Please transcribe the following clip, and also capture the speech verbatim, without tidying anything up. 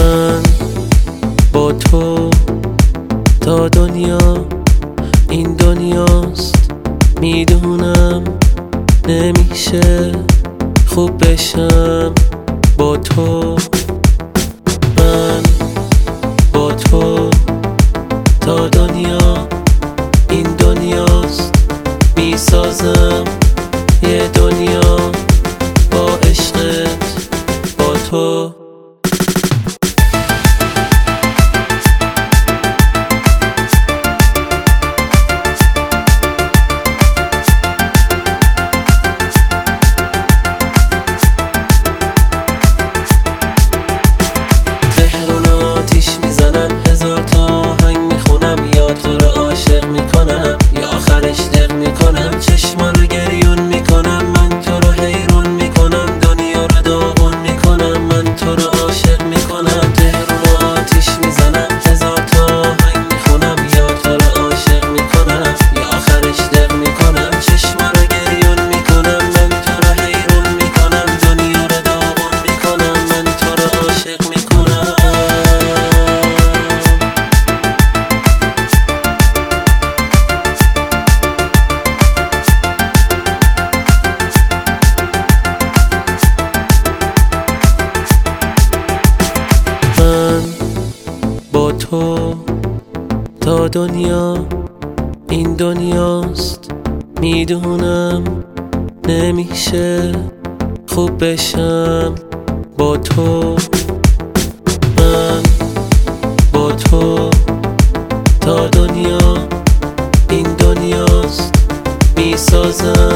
من با تو تا دنیا این دنیاست، میدونم نمیشه خوب بشم با تو. من با تو تا دنیا این دنیاست، میسازم یه دنیا با عشقت با تو. با تو تا دنیا این دنیاست، میدونم نمیشه خوب بشم با تو. من با تو تا دنیا این دنیاست، میسازم